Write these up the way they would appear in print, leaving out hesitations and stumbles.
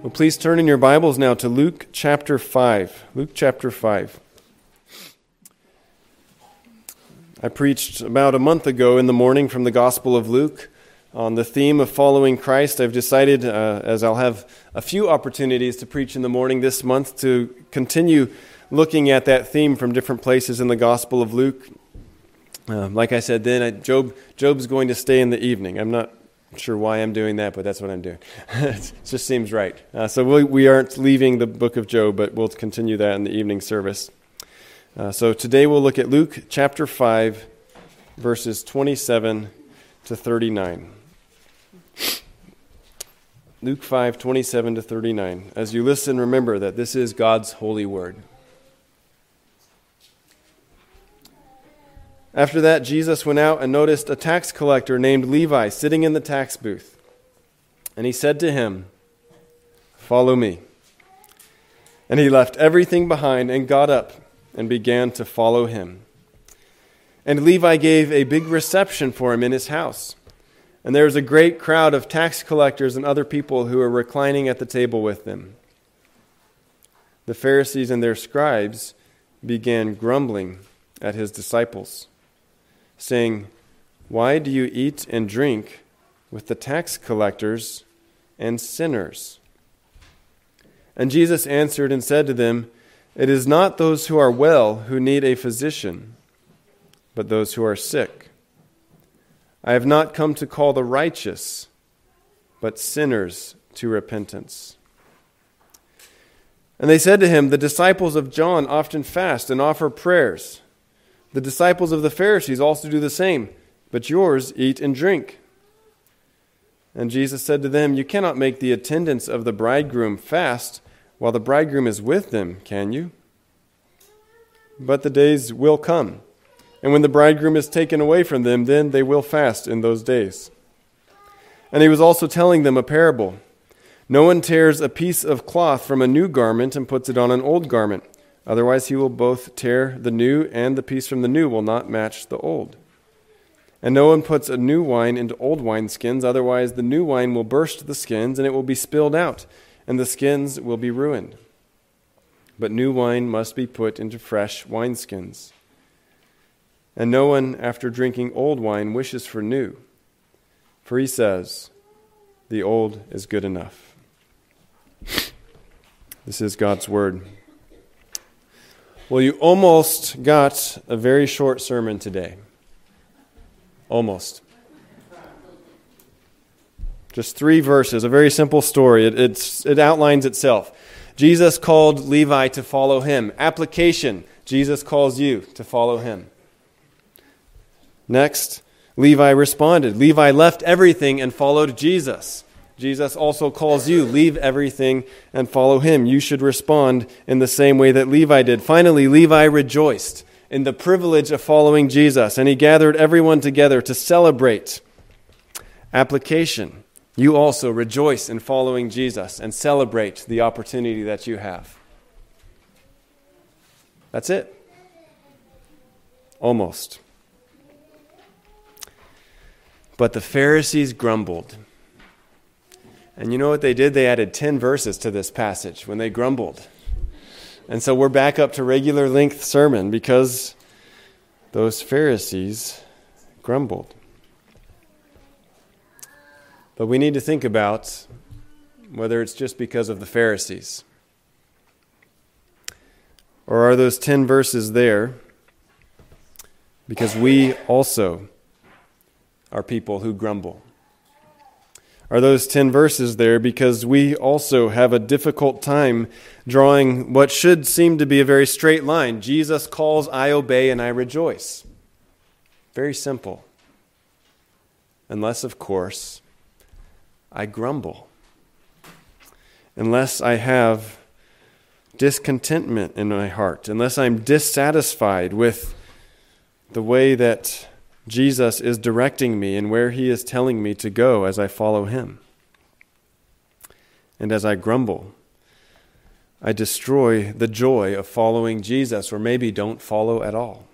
Well, please turn in your Bibles now to Luke chapter 5. Luke chapter 5. I preached about a month ago in the morning from the Gospel of Luke on the theme of following Christ. I've decided, as I'll have a few opportunities to preach in the morning this month, to continue looking at that theme from different places in the Gospel of Luke. Like I said then, Job's going to stay in the evening. I'm not sure why I'm doing that, but that's what I'm doing. It just seems right. So we aren't leaving the book of Job, but we'll continue that in the evening service. So today we'll look at Luke chapter 5, verses 27 to 39. Luke 5, 27 to 39. As you listen, remember that this is God's holy word. After that, Jesus went out and noticed a tax collector named Levi sitting in the tax booth. And he said to him, "Follow me." And he left everything behind and got up and began to follow him. And Levi gave a big reception for him in his house. And there was a great crowd of tax collectors and other people who were reclining at the table with them. The Pharisees and their scribes began grumbling at his disciples, saying, "Why do you eat and drink with the tax collectors and sinners?" And Jesus answered and said to them, "It is not those who are well who need a physician, but those who are sick. I have not come to call the righteous, but sinners to repentance." And they said to him, "The disciples of John often fast and offer prayers. The disciples of the Pharisees also do the same, but yours eat and drink." And Jesus said to them, "You cannot make the attendants of the bridegroom fast while the bridegroom is with them, can you? But the days will come, and when the bridegroom is taken away from them, then they will fast in those days." And he was also telling them a parable. "No one tears a piece of cloth from a new garment and puts it on an old garment. Otherwise he will both tear the new, and the piece from the new will not match the old. And no one puts a new wine into old wineskins, otherwise the new wine will burst the skins, and it will be spilled out, and the skins will be ruined. But new wine must be put into fresh wineskins. And no one, after drinking old wine, wishes for new, for he says, 'The old is good enough.'" This is God's word. Well, you almost got a very short sermon today. Almost. Just 3 verses, a very simple story. It outlines itself. Jesus called Levi to follow him. Application, Jesus calls you to follow him. Next, Levi responded. Levi left everything and followed Jesus. Jesus also calls you, leave everything and follow him. You should respond in the same way that Levi did. Finally, Levi rejoiced in the privilege of following Jesus, and he gathered everyone together to celebrate. Application, you also rejoice in following Jesus and celebrate the opportunity that you have. That's it. Almost. But the Pharisees grumbled. And you know what they did? They added 10 verses to this passage when they grumbled. And so we're back up to regular length sermon because those Pharisees grumbled. But we need to think about whether it's just because of the Pharisees. Or are those 10 verses there because we also are people who grumble? Are those 10 verses there because we also have a difficult time drawing what should seem to be a very straight line? Jesus calls, I obey, and I rejoice. Very simple. Unless, of course, I grumble. Unless I have discontentment in my heart. Unless I'm dissatisfied with the way that Jesus is directing me and where he is telling me to go as I follow him. And as I grumble, I destroy the joy of following Jesus, or maybe don't follow at all.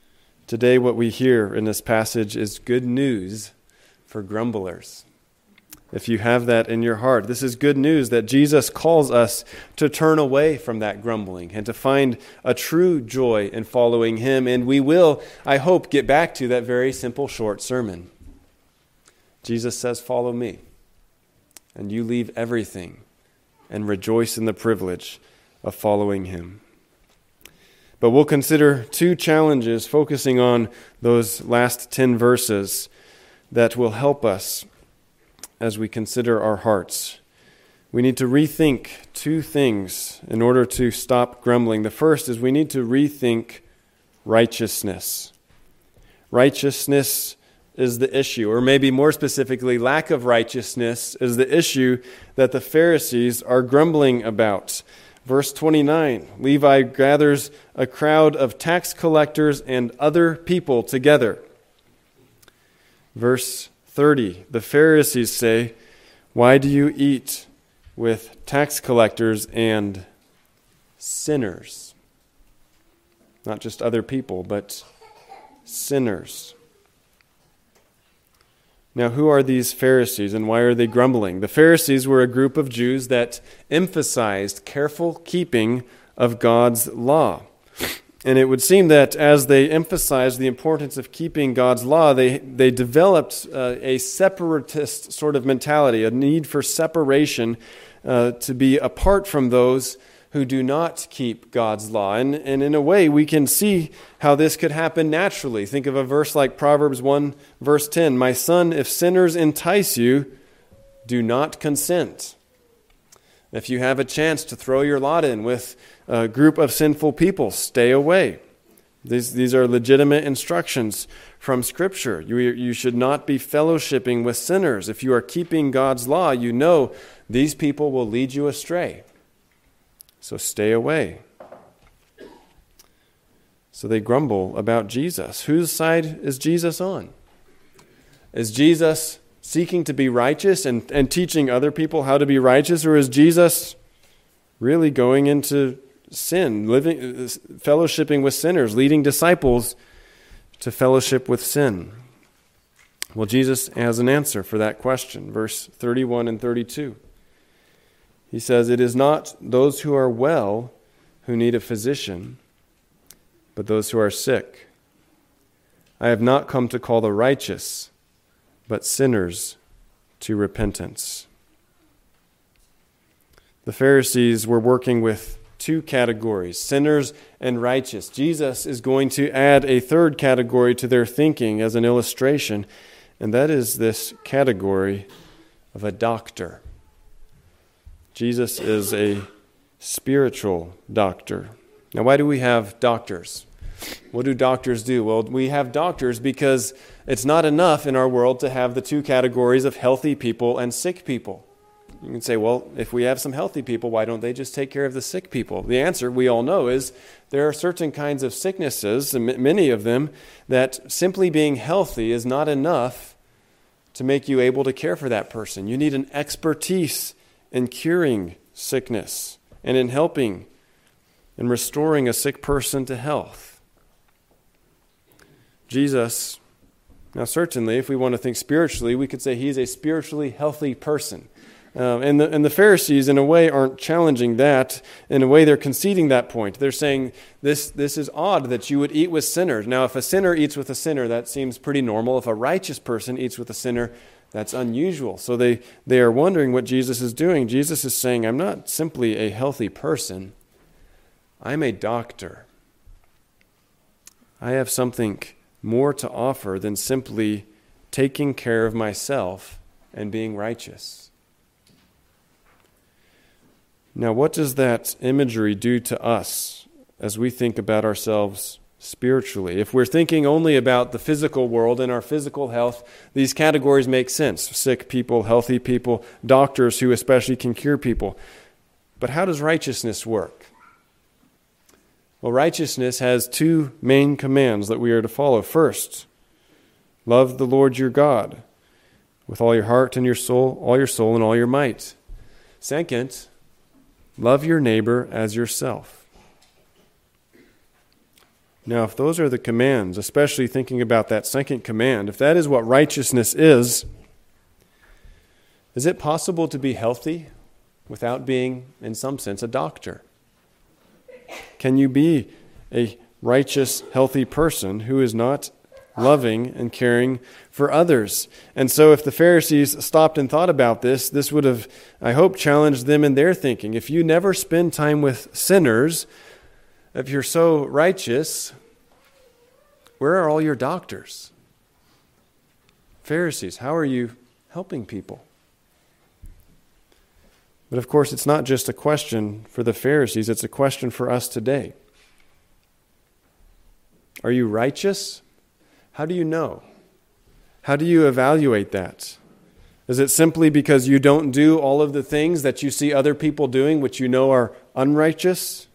Today, what we hear in this passage is good news for grumblers. if you have that in your heart. This is good news that Jesus calls us to turn away from that grumbling and to find a true joy in following him. And we will, I hope, get back to that very simple short sermon. Jesus says, "Follow me." And you leave everything and rejoice in the privilege of following him. But we'll consider two challenges focusing on those last 10 verses that will help us as we consider our hearts. We need to rethink two things in order to stop grumbling. The first is we need to rethink righteousness. Righteousness is the issue, or maybe more specifically, lack of righteousness is the issue that the Pharisees are grumbling about. Verse 29, Levi gathers a crowd of tax collectors and other people together. Verse 30, the Pharisees say, "Why do you eat with tax collectors and sinners?" Not just other people, but sinners. Now, who are these Pharisees and why are they grumbling? The Pharisees were a group of Jews that emphasized careful keeping of God's law. And it would seem that as they emphasized the importance of keeping God's law, they developed a separatist sort of mentality, a need for separation to be apart from those who do not keep God's law. And in a way, we can see how this could happen naturally. Think of a verse like Proverbs 1, verse 10. "My son, if sinners entice you, do not consent." If you have a chance to throw your lot in with a group of sinful people, stay away. These are legitimate instructions from Scripture. You should not be fellowshipping with sinners. If you are keeping God's law, you know these people will lead you astray. So stay away. So they grumble about Jesus. Whose side is Jesus on? Is Jesus seeking to be righteous and teaching other people how to be righteous, or is Jesus really going into sin, fellowshipping with sinners, leading disciples to fellowship with sin? Well, Jesus has an answer for that question. Verse 31 and 32. He says, "It is not those who are well who need a physician, but those who are sick. I have not come to call the righteous, but sinners to repentance." The Pharisees were working with two categories, sinners and righteous. Jesus is going to add a third category to their thinking as an illustration, and that is this category of a doctor. Jesus is a spiritual doctor. Now, why do we have doctors? What do doctors do? Well, we have doctors because it's not enough in our world to have the two categories of healthy people and sick people. You can say, well, if we have some healthy people, why don't they just take care of the sick people? The answer, we all know, is there are certain kinds of sicknesses, and many of them, that simply being healthy is not enough to make you able to care for that person. You need an expertise in curing sickness and in helping and restoring a sick person to health. Jesus, now certainly if we want to think spiritually, we could say he's a spiritually healthy person. And the Pharisees, in a way, aren't challenging that. In a way, they're conceding that point. They're saying, this is odd that you would eat with sinners. Now, if a sinner eats with a sinner, that seems pretty normal. If a righteous person eats with a sinner, that's unusual. So they are wondering what Jesus is doing. Jesus is saying, I'm not simply a healthy person. I'm a doctor. I have something more to offer than simply taking care of myself and being righteous. Now, what does that imagery do to us as we think about ourselves spiritually? If we're thinking only about the physical world and our physical health, these categories make sense. Sick people, healthy people, doctors who especially can cure people. But how does righteousness work? Well, righteousness has two main commands that we are to follow. First, love the Lord your God with all your heart and your soul and all your might. Second, love your neighbor as yourself. Now, if those are the commands, especially thinking about that second command, if that is what righteousness is, Is it possible to be healthy without being, in some sense, a doctor? Can you be a righteous, healthy person who is not loving and caring for others? And so if the Pharisees stopped and thought about this, this would have, I hope, challenged them in their thinking. If you never spend time with sinners, if you're so righteous, where are all your doctors? Pharisees, how are you helping people? But of course, it's not just a question for the Pharisees, it's a question for us today. Are you righteous? How do you know? How do you evaluate that? Is it simply because you don't do all of the things that you see other people doing, which you know are unrighteous?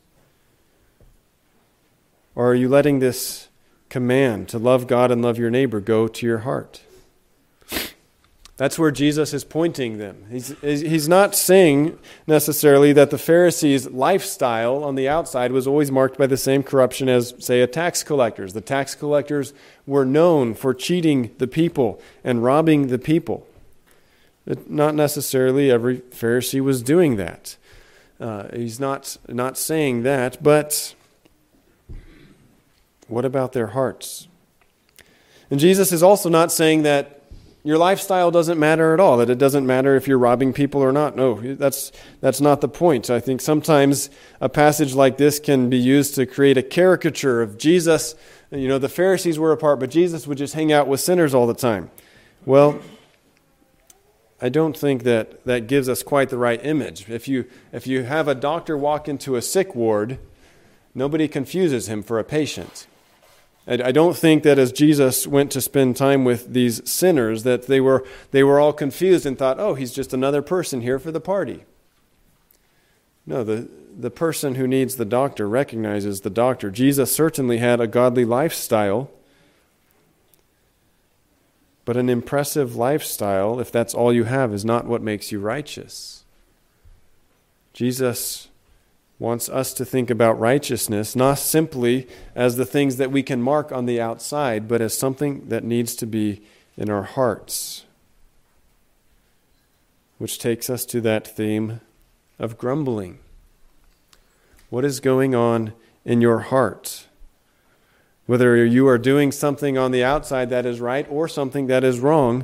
Or are you letting this command to love God and love your neighbor go to your heart? That's where Jesus is pointing them. He's not saying necessarily that the Pharisees' lifestyle on the outside was always marked by the same corruption as, say, a tax collector's. The tax collectors were known for cheating the people and robbing the people. Not necessarily every Pharisee was doing that. He's not saying that, but what about their hearts? And Jesus is also not saying that your lifestyle doesn't matter at all, that it doesn't matter if you're robbing people or not. No, that's not the point. I think sometimes a passage like this can be used to create a caricature of Jesus. You know, the Pharisees were apart, but Jesus would just hang out with sinners all the time. Well, I don't think that gives us quite the right image. If you have a doctor walk into a sick ward, nobody confuses him for a patient. I don't think that as Jesus went to spend time with these sinners that they were all confused and thought, oh, he's just another person here for the party. No, the person who needs the doctor recognizes the doctor. Jesus certainly had a godly lifestyle, but an impressive lifestyle, if that's all you have, is not what makes you righteous. Jesus wants us to think about righteousness not simply as the things that we can mark on the outside, but as something that needs to be in our hearts. Which takes us to that theme of grumbling. What is going on in your heart? Whether you are doing something on the outside that is right or something that is wrong,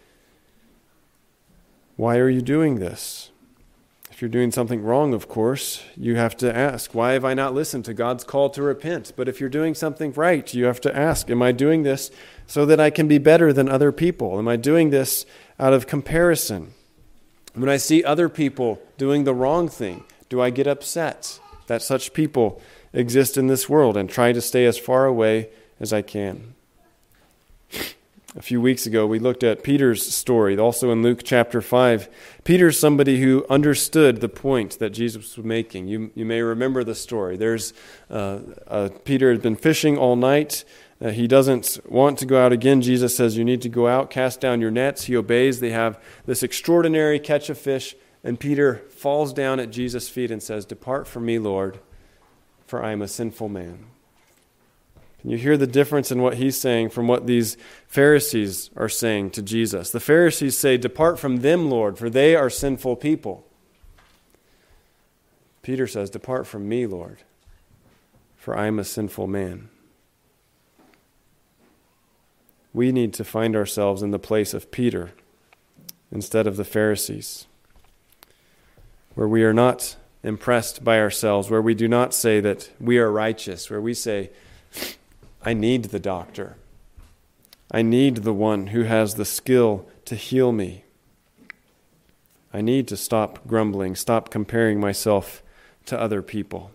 why are you doing this? If you're doing something wrong, of course, you have to ask, why have I not listened to God's call to repent? But if you're doing something right, you have to ask, am I doing this so that I can be better than other people? Am I doing this out of comparison? When I see other people doing the wrong thing, do I get upset that such people exist in this world and try to stay as far away as I can? A few weeks ago, we looked at Peter's story, also in Luke chapter 5. Peter's somebody who understood the point that Jesus was making. You may remember the story. Peter had been fishing all night. He doesn't want to go out again. Jesus says, you need to go out, cast down your nets. He obeys. They have this extraordinary catch of fish, and Peter falls down at Jesus' feet and says, depart from me, Lord, for I am a sinful man. You hear the difference in what he's saying from what these Pharisees are saying to Jesus. The Pharisees say, depart from them, Lord, for they are sinful people. Peter says, depart from me, Lord, for I am a sinful man. We need to find ourselves in the place of Peter instead of the Pharisees, where we are not impressed by ourselves, where we do not say that we are righteous, where we say, I need the doctor. I need the one who has the skill to heal me. I need to stop grumbling, stop comparing myself to other people.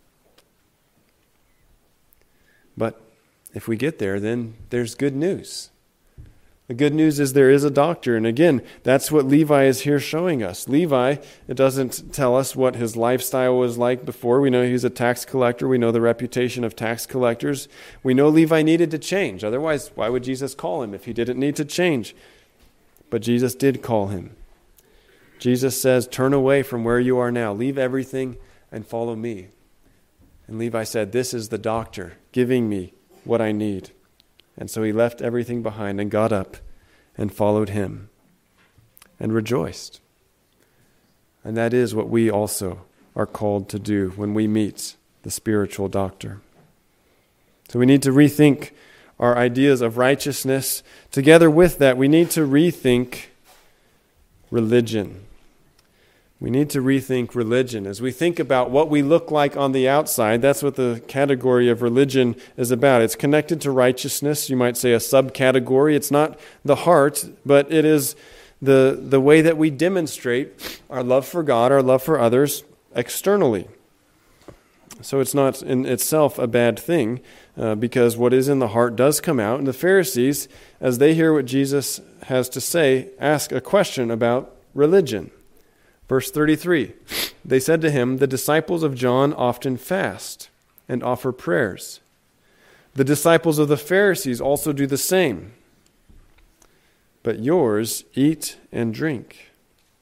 But if we get there, then there's good news. The good news is there is a doctor. And again, that's what Levi is here showing us. Levi, it doesn't tell us what his lifestyle was like before. We know he's a tax collector. We know the reputation of tax collectors. We know Levi needed to change. Otherwise, why would Jesus call him if he didn't need to change? But Jesus did call him. Jesus says, turn away from where you are now. Leave everything and follow me. And Levi said, this is the doctor giving me what I need. And so he left everything behind and got up and followed him. and rejoiced. And that is what we also are called to do when we meet the spiritual doctor. So we need to rethink our ideas of righteousness. Together with that, we need to rethink religion. We need to rethink religion. As we think about what we look like on the outside, that's what the category of religion is about. It's connected to righteousness, you might say a subcategory. It's not the heart, but it is the way that we demonstrate our love for God, our love for others externally. So it's not in itself a bad thing, because what is in the heart does come out. And the Pharisees, as they hear what Jesus has to say, ask a question about religion. Verse 33, they said to him, "The disciples of John often fast and offer prayers. The disciples of the Pharisees also do the same. But yours eat and drink."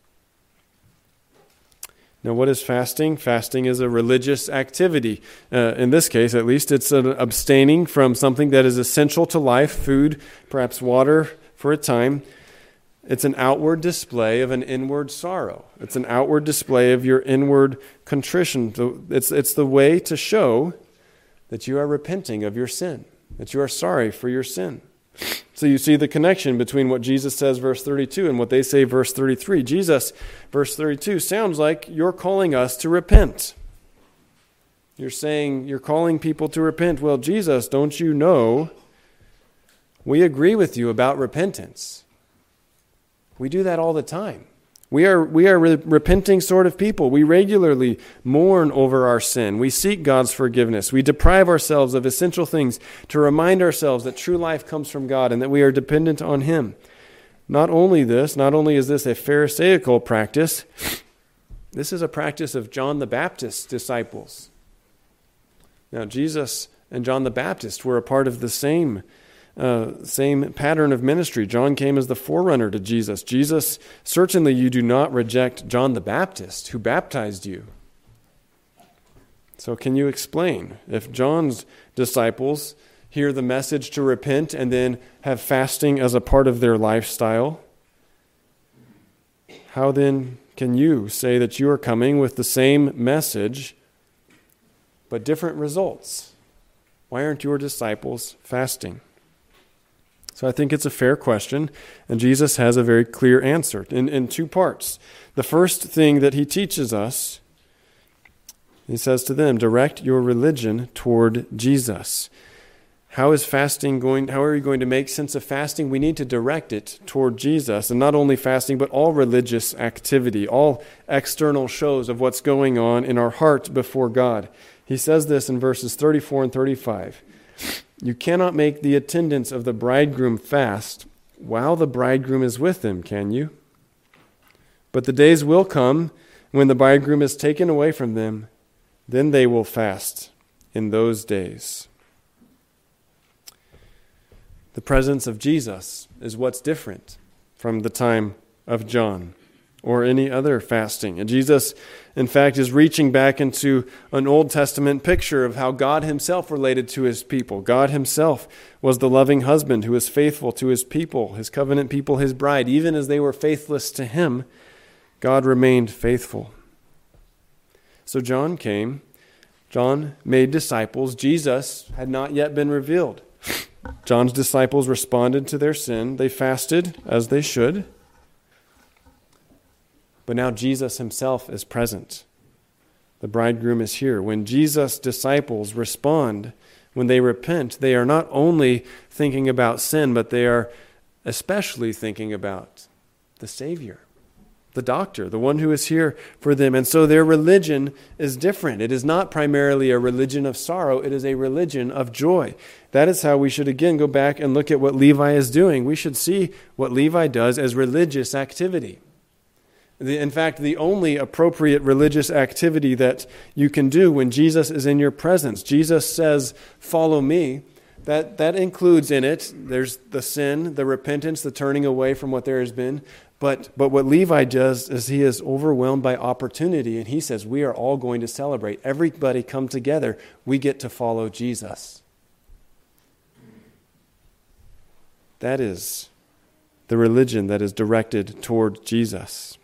Now, what is fasting? Fasting is a religious activity. In this case, at least, it's an abstaining from something that is essential to life, food, perhaps water for a time. It's an outward display of an inward sorrow. It's an outward display of your inward contrition. It's the way to show that you are repenting of your sin, that you are sorry for your sin. So you see the connection between what Jesus says, verse 32, and what they say, verse 33. Jesus, verse 32, sounds like you're calling us to repent. You're saying you're calling people to repent. Well, Jesus, don't you know we agree with you about repentance? We do that all the time. We are repenting sort of people. We regularly mourn over our sin. We seek God's forgiveness. We deprive ourselves of essential things to remind ourselves that true life comes from God and that we are dependent on Him. Not only is this a Pharisaical practice, this is a practice of John the Baptist's disciples. Now, Jesus and John the Baptist were a part of the same pattern of ministry. John came as the forerunner to Jesus. Jesus, certainly you do not reject John the Baptist who baptized you. So can you explain, if John's disciples hear the message to repent and then have fasting as a part of their lifestyle, how then can you say that you are coming with the same message but different results? Why aren't your disciples fasting? So I think it's a fair question, and Jesus has a very clear answer in two parts. The first thing that he teaches us, he says to them, direct your religion toward Jesus. How are you going to make sense of fasting? We need to direct it toward Jesus, and not only fasting, but all religious activity, all external shows of what's going on in our heart before God. He says this in verses 34 and 35. You cannot make the attendants of the bridegroom fast while the bridegroom is with them, can you? But the days will come when the bridegroom is taken away from them, then they will fast in those days. The presence of Jesus is what's different from the time of John or any other fasting. And Jesus, in fact, is reaching back into an Old Testament picture of how God himself related to his people. God himself was the loving husband who was faithful to his people, his covenant people, his bride. Even as they were faithless to him, God remained faithful. So John came. John made disciples. Jesus had not yet been revealed. John's disciples responded to their sin. They fasted as they should. But now Jesus himself is present. The bridegroom is here. When Jesus' disciples respond, when they repent, they are not only thinking about sin, but they are especially thinking about the Savior, the doctor, the one who is here for them. And so their religion is different. It is not primarily a religion of sorrow. It is a religion of joy. That is how we should again go back and look at what Levi is doing. We should see what Levi does as religious activity. In fact, the only appropriate religious activity that you can do when Jesus is in your presence. Jesus says, "Follow me." That includes in it, there's the sin, the repentance, the turning away from what there has been. But what Levi does is he is overwhelmed by opportunity, and he says, we are all going to celebrate. Everybody come together. We get to follow Jesus. That is the religion that is directed toward Jesus.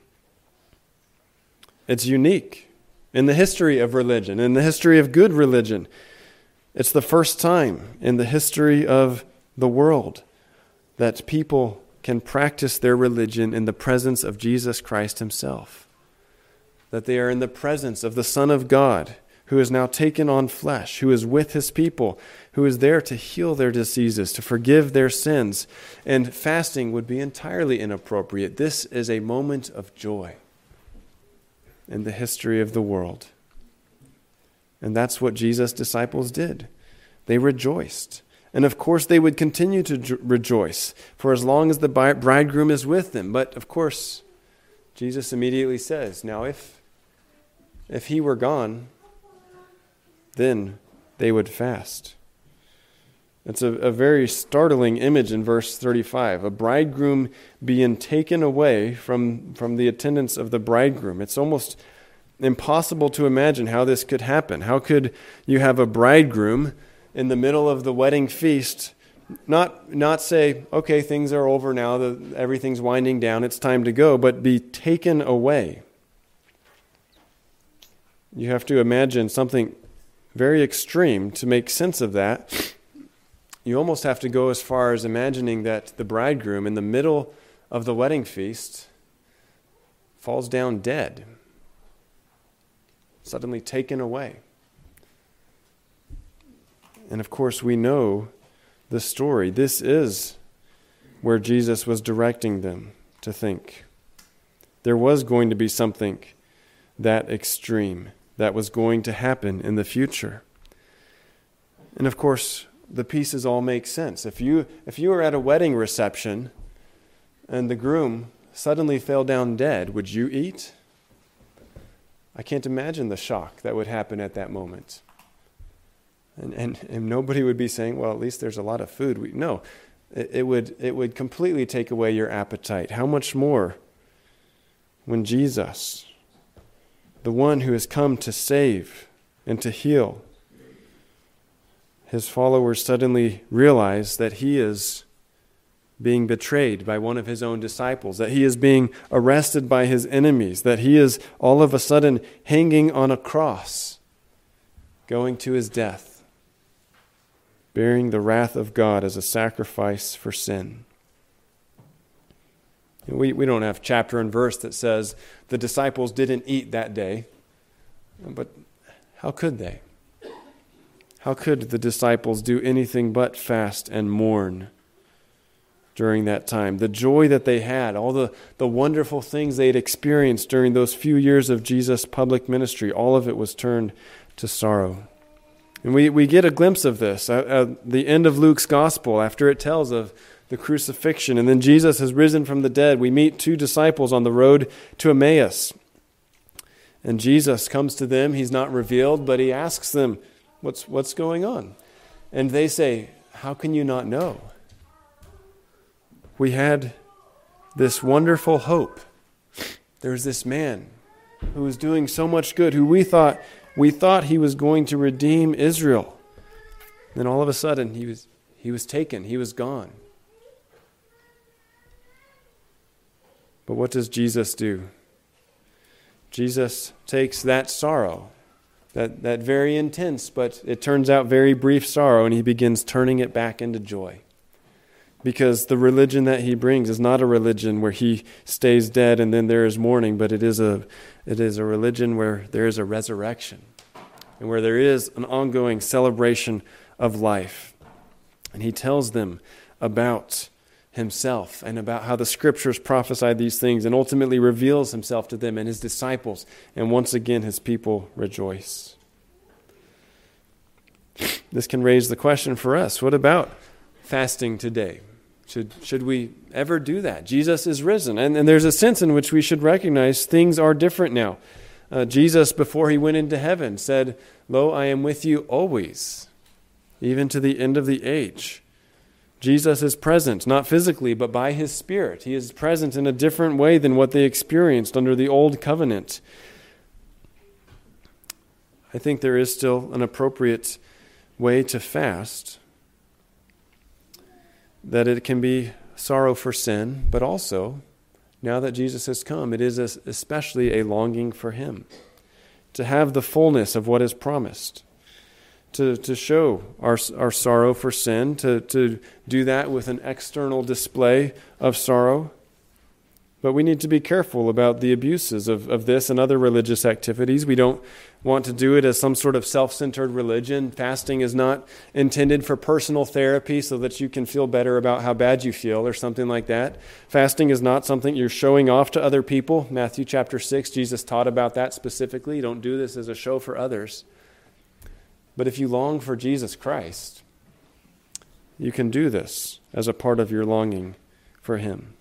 It's unique in the history of religion, in the history of good religion. It's the first time in the history of the world that people can practice their religion in the presence of Jesus Christ himself. That they are in the presence of the Son of God, who has now taken on flesh, who is with his people, who is there to heal their diseases, to forgive their sins. And fasting would be entirely inappropriate. This is a moment of joy in the history of the world. And that's what Jesus' disciples did. They rejoiced. And of course they would continue to rejoice for as long as the bridegroom is with them. But of course, Jesus immediately says, now if he were gone, then they would fast. It's a very startling image in verse 35. A bridegroom being taken away from the attendance of the bridegroom. It's almost impossible to imagine how this could happen. How could you have a bridegroom in the middle of the wedding feast not say, okay, things are over now, everything's winding down, it's time to go, but be taken away? You have to imagine something very extreme to make sense of that. You almost have to go as far as imagining that the bridegroom in the middle of the wedding feast falls down dead, suddenly taken away. And of course we know the story. This is where Jesus was directing them to think. There was going to be something that extreme that was going to happen in the future. And of course, the pieces all make sense. If you were at a wedding reception and the groom suddenly fell down dead, would you eat? I can't imagine the shock that would happen at that moment. And nobody would be saying, well, at least there's a lot of food. No, it would completely take away your appetite. How much more when Jesus, the one who has come to save and to heal, his followers suddenly realize that he is being betrayed by one of his own disciples, that he is being arrested by his enemies, that he is all of a sudden hanging on a cross, going to his death, bearing the wrath of God as a sacrifice for sin. We don't have chapter and verse that says the disciples didn't eat that day, but how could they? How could the disciples do anything but fast and mourn during that time? The joy that they had, all the wonderful things they had experienced during those few years of Jesus' public ministry, all of it was turned to sorrow. And we get a glimpse of this at the end of Luke's gospel, after it tells of the crucifixion. And then Jesus has risen from the dead. We meet two disciples on the road to Emmaus. And Jesus comes to them. He's not revealed, but he asks them, what's going on? And they say, how can you not know? We had this wonderful hope. There's this man who was doing so much good, who we thought he was going to redeem Israel. Then all of a sudden he was taken, he was gone. But what does Jesus do? Jesus takes that sorrow, that very intense, but it turns out very brief sorrow, and he begins turning it back into joy. Because the religion that he brings is not a religion where he stays dead and then there is mourning, but it is a religion where there is a resurrection and where there is an ongoing celebration of life. And he tells them about himself and about how the scriptures prophesied these things, and ultimately reveals himself to them and his disciples. And once again, his people rejoice. This can raise the question for us, what about fasting today? Should we ever do that? Jesus is risen, and there's a sense in which we should recognize things are different now. Jesus, before he went into heaven, said, "Lo, I am with you always, even to the end of the age." Jesus is present, not physically, but by his Spirit. He is present in a different way than what they experienced under the old covenant. I think there is still an appropriate way to fast, that it can be sorrow for sin, but also, now that Jesus has come, it is especially a longing for him, to have the fullness of what is promised, to show our sorrow for sin, to do that with an external display of sorrow. But we need to be careful about the abuses of this and other religious activities. We don't want to do it as some sort of self-centered religion. Fasting is not intended for personal therapy so that you can feel better about how bad you feel or something like that. Fasting is not something you're showing off to other people. Matthew chapter 6, Jesus taught about that specifically. Don't do this as a show for others. But if you long for Jesus Christ, you can do this as a part of your longing for him.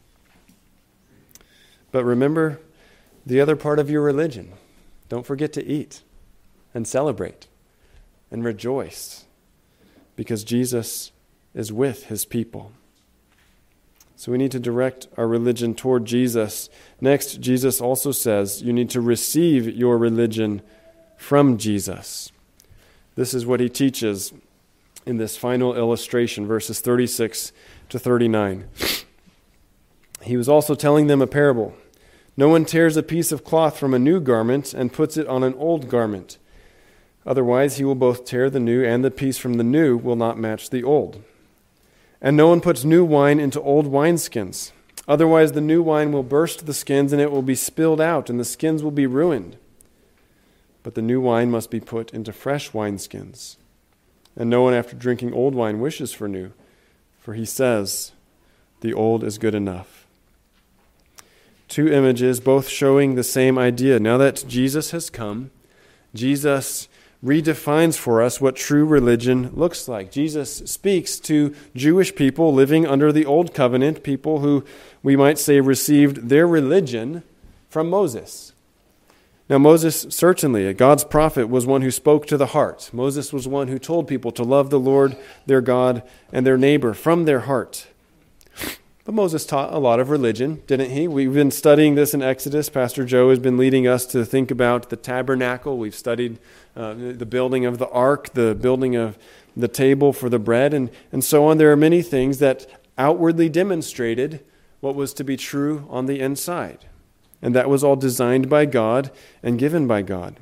But remember the other part of your religion. Don't forget to eat and celebrate and rejoice because Jesus is with his people. So we need to direct our religion toward Jesus. Next, Jesus also says you need to receive your religion from Jesus. This is what he teaches in this final illustration, verses 36 to 39. He was also telling them a parable. No one tears a piece of cloth from a new garment and puts it on an old garment. Otherwise, he will both tear the new, and the piece from the new will not match the old. And no one puts new wine into old wineskins. Otherwise, the new wine will burst the skins, and it will be spilled out, and the skins will be ruined. But the new wine must be put into fresh wineskins. And no one after drinking old wine wishes for new, for he says, the old is good enough. Two images, both showing the same idea. Now that Jesus has come, Jesus redefines for us what true religion looks like. Jesus speaks to Jewish people living under the Old Covenant, people who we might say received their religion from Moses. Now Moses, certainly, God's prophet, was one who spoke to the heart. Moses was one who told people to love the Lord, their God, and their neighbor from their heart. But Moses taught a lot of religion, didn't he? We've been studying this in Exodus. Pastor Joe has been leading us to think about the tabernacle. We've studied the building of the ark, the building of the table for the bread, and so on. There are many things that outwardly demonstrated what was to be true on the inside. And that was all designed by God and given by God.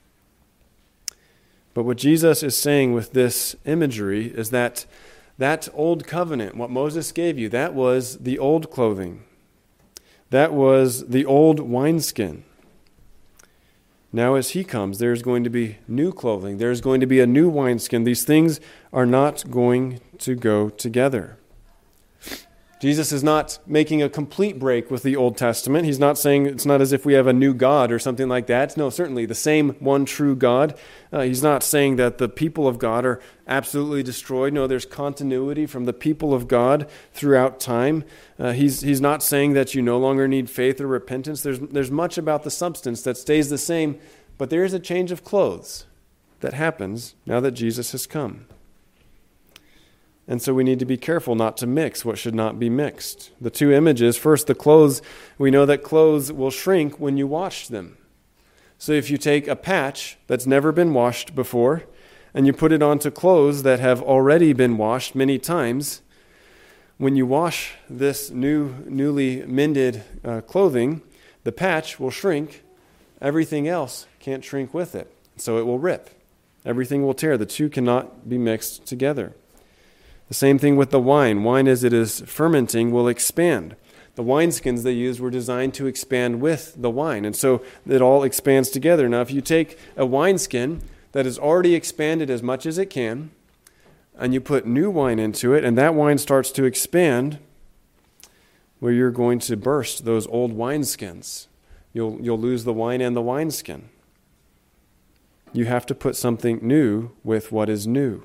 But what Jesus is saying with this imagery is that old covenant, what Moses gave you, that was the old clothing. That was the old wineskin. Now as he comes, there's going to be new clothing. There's going to be a new wineskin. These things are not going to go together. Jesus is not making a complete break with the Old Testament. He's not saying it's not as if we have a new God or something like that. No, certainly the same one true God. He's not saying that the people of God are absolutely destroyed. No, there's continuity from the people of God throughout time. He's not saying that you no longer need faith or repentance. There's much about the substance that stays the same, but there is a change of clothes that happens now that Jesus has come. And so we need to be careful not to mix what should not be mixed. The two images, first the clothes, we know that clothes will shrink when you wash them. So if you take a patch that's never been washed before and you put it onto clothes that have already been washed many times, when you wash this newly mended clothing, the patch will shrink. Everything else can't shrink with it. So it will rip. Everything will tear. The two cannot be mixed together. The same thing with the wine. Wine, as it is fermenting, will expand. The wineskins they used were designed to expand with the wine, and so it all expands together. Now, if you take a wineskin that is already expanded as much as it can, and you put new wine into it, and that wine starts to expand, well, you're going to burst those old wineskins. You'll lose the wine and the wineskin. You have to put something new with what is new.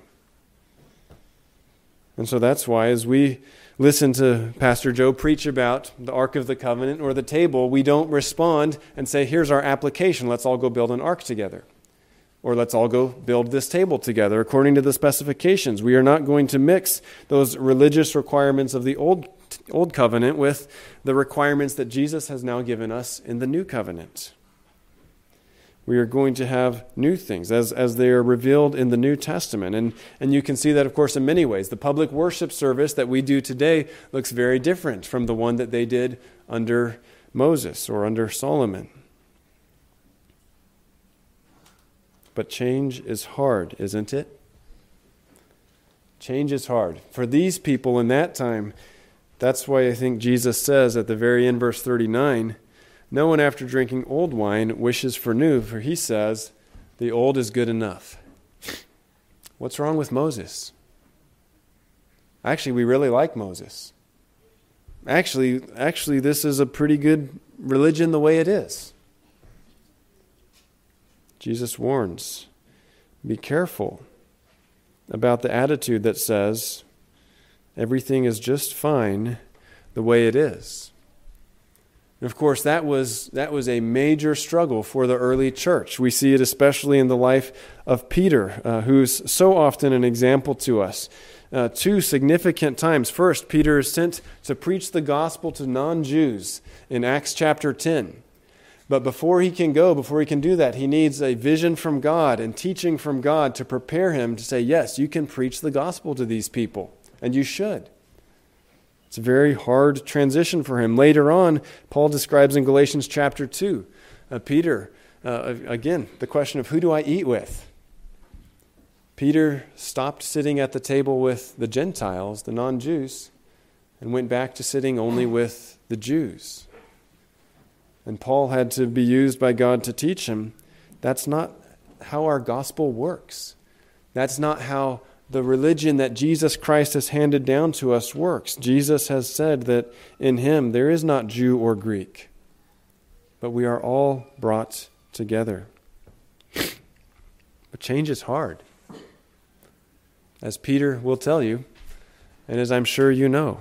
And so that's why as we listen to Pastor Joe preach about the Ark of the Covenant or the table, we don't respond and say, here's our application, let's all go build an ark together. Or let's all go build this table together according to the specifications. We are not going to mix those religious requirements of the old covenant with the requirements that Jesus has now given us in the new covenant. We are going to have new things as they are revealed in the New Testament. And you can see that, of course, in many ways. The public worship service that we do today looks very different from the one that they did under Moses or under Solomon. But change is hard, isn't it? Change is hard. For these people in that time, that's why I think Jesus says at the very end, verse 39, no one after drinking old wine wishes for new, for he says, the old is good enough. What's wrong with Moses? Actually, we really like Moses. Actually, this is a pretty good religion the way it is. Jesus warns, be careful about the attitude that says everything is just fine the way it is. And of course, that was a major struggle for the early church. We see it especially in the life of Peter, who's so often an example to us. Two significant times. First, Peter is sent to preach the gospel to non-Jews in Acts chapter 10. But before he can do that, he needs a vision from God and teaching from God to prepare him to say, yes, you can preach the gospel to these people, and you should. It's a very hard transition for him. Later on, Paul describes in Galatians chapter 2, Peter, again, the question of who do I eat with? Peter stopped sitting at the table with the Gentiles, the non-Jews, and went back to sitting only with the Jews. And Paul had to be used by God to teach him, that's not how our gospel works. That's not how the religion that Jesus Christ has handed down to us works. Jesus has said that in him there is not Jew or Greek, but we are all brought together. But change is hard. As Peter will tell you, and as I'm sure you know,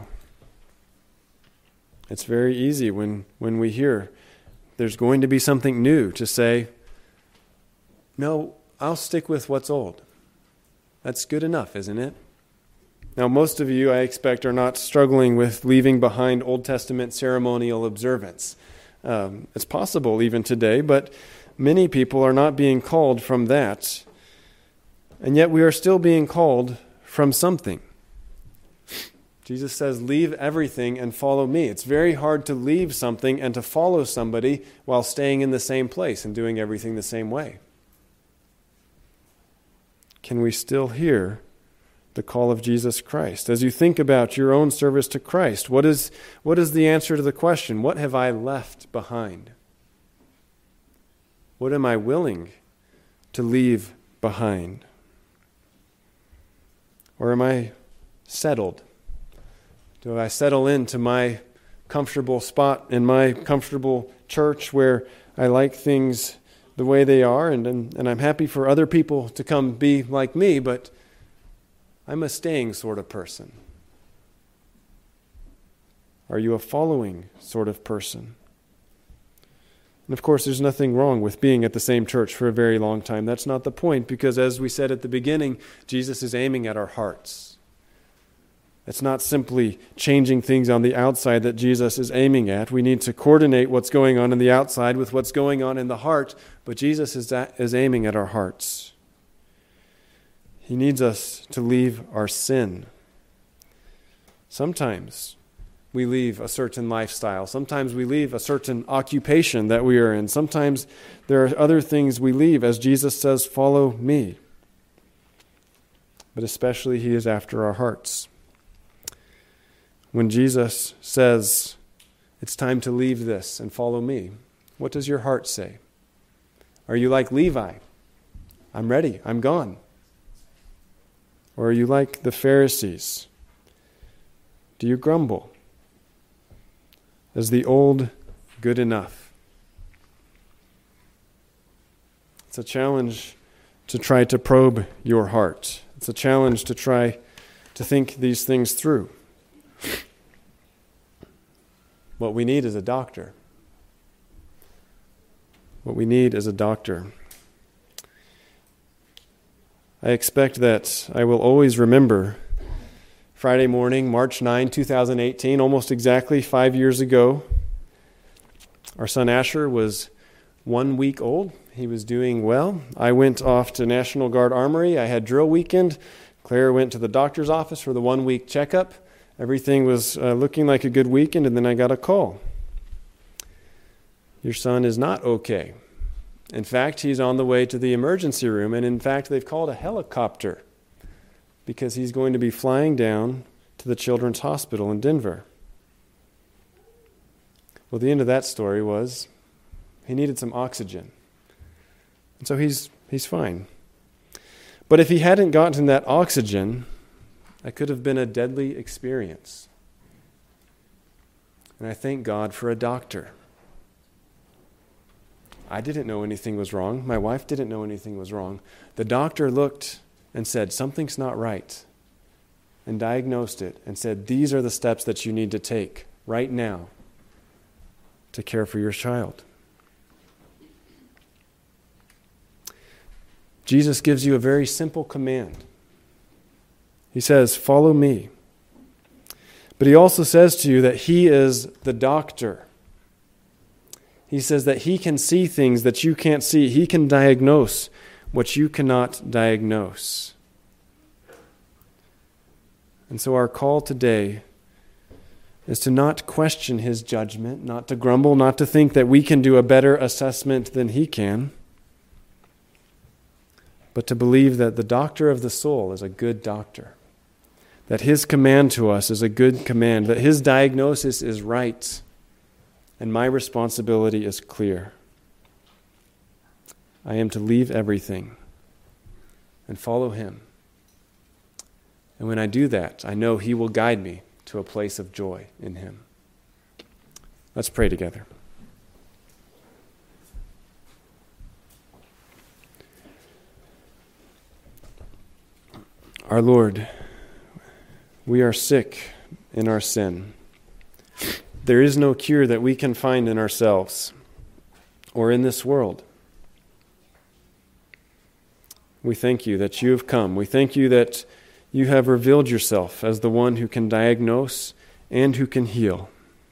it's very easy when we hear there's going to be something new to say, no, I'll stick with what's old. That's good enough, isn't it? Now, most of you, I expect, are not struggling with leaving behind Old Testament ceremonial observance. It's possible even today, but many people are not being called from that. And yet we are still being called from something. Jesus says, leave everything and follow me. It's very hard to leave something and to follow somebody while staying in the same place and doing everything the same way. Can we still hear the call of Jesus Christ? As you think about your own service to Christ, what is the answer to the question, what have I left behind? What am I willing to leave behind? Or am I settled? Do I settle into my comfortable spot in my comfortable church where I like things the way they are and I'm happy for other people to come be like me, but I'm a staying sort of person? Are you a following sort of person? And of course, there's nothing wrong with being at the same church for a very long time. That's not the point, because as we said at the beginning, Jesus is aiming at our hearts. It's not simply changing things on the outside that Jesus is aiming at. We need to coordinate what's going on in the outside with what's going on in the heart, but Jesus is aiming at our hearts. He needs us to leave our sin. Sometimes we leave a certain lifestyle. Sometimes we leave a certain occupation that we are in. Sometimes there are other things we leave, as Jesus says, follow me. But especially he is after our hearts. When Jesus says, it's time to leave this and follow me, what does your heart say? Are you like Levi? I'm ready, I'm gone. Or are you like the Pharisees? Do you grumble? Is the old good enough? It's a challenge to try to probe your heart. It's a challenge to try to think these things through. What we need is a doctor. What we need is a doctor. I expect that I will always remember Friday morning, March 9, 2018, almost exactly 5 years ago. Our son Asher was 1 week old. he was doing well. I went off to National Guard Armory. I had drill weekend. Claire went to the doctor's office for the 1-week checkup. Everything was looking like a good weekend, and then I got a call. Your son is not okay. In fact, he's on the way to the emergency room, and in fact, they've called a helicopter because he's going to be flying down to the Children's Hospital in Denver. Well, the end of that story was he needed some oxygen. And so he's fine. But if he hadn't gotten that oxygen, that could have been a deadly experience. And I thank God for a doctor. I didn't know anything was wrong. My wife didn't know anything was wrong. The doctor looked and said, something's not right, and diagnosed it and said, these are the steps that you need to take right now to care for your child. Jesus gives you a very simple command. He says, follow me. But he also says to you that he is the doctor. He says that he can see things that you can't see. He can diagnose what you cannot diagnose. And so our call today is to not question his judgment, not to grumble, not to think that we can do a better assessment than he can, but to believe that the doctor of the soul is a good doctor, that his command to us is a good command, that his diagnosis is right, and my responsibility is clear. I am to leave everything and follow him. And when I do that, I know he will guide me to a place of joy in him. Let's pray together. Our Lord, we are sick in our sin. There is no cure that we can find in ourselves or in this world. We thank you that you have come. We thank you that you have revealed yourself as the one who can diagnose and who can heal.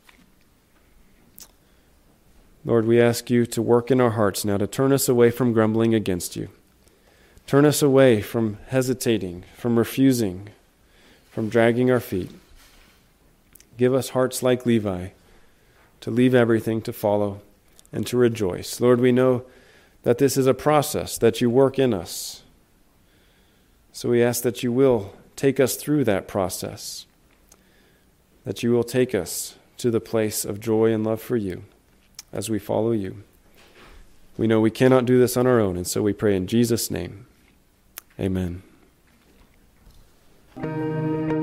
Lord, we ask you to work in our hearts now, to turn us away from grumbling against you. Turn us away from hesitating, from refusing, from dragging our feet. Give us hearts like Levi, to leave everything, to follow, and to rejoice. Lord, we know that this is a process that you work in us. So we ask that you will take us through that process, that you will take us to the place of joy and love for you as we follow you. We know we cannot do this on our own, and so we pray in Jesus' name. Amen.